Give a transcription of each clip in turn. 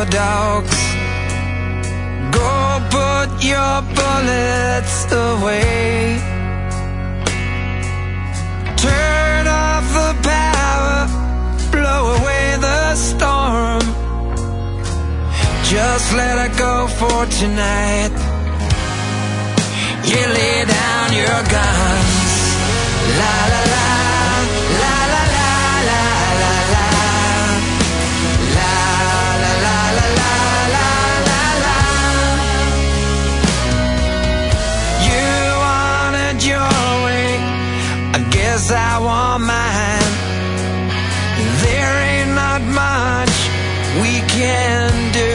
dogs. Go put your bullets away. Turn off the power, blow away the storm. Just let it go for tonight. You lay down your guns. La la la, la la la, la la la, la la la la la la la. You wanted your way, I guess I want mine. There ain't not much we can do.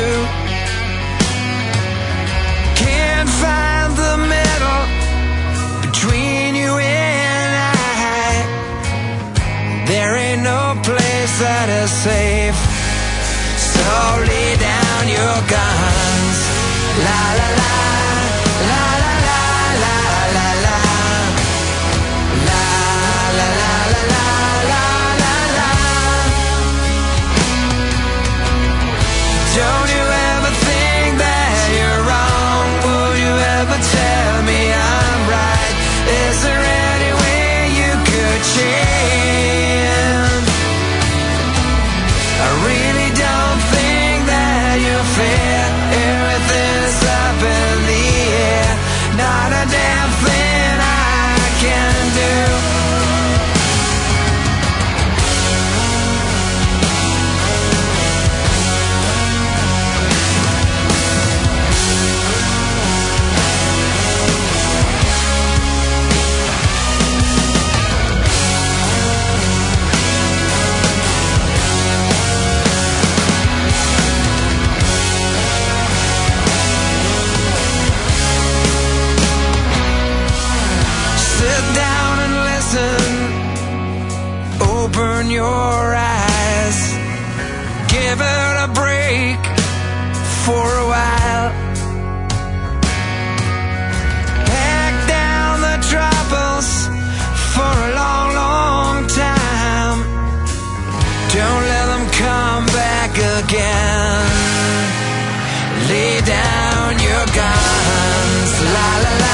Can't find the middle between you and I. There ain't no place that is safe. So lay down your guns. La la la, la la la, la la la, la la la la la la la. Don't you ever think that you're wrong? Would you ever tell me I'm right? Is there any way you could change? I really don't think that you're fair. Everything's up in the air. Not a damn thing I can do. Sit down and listen. Open your eyes. Give it a break for a while. Pack down the troubles for a long, long time. Don't let them come back again. Lay down your guns. La la la.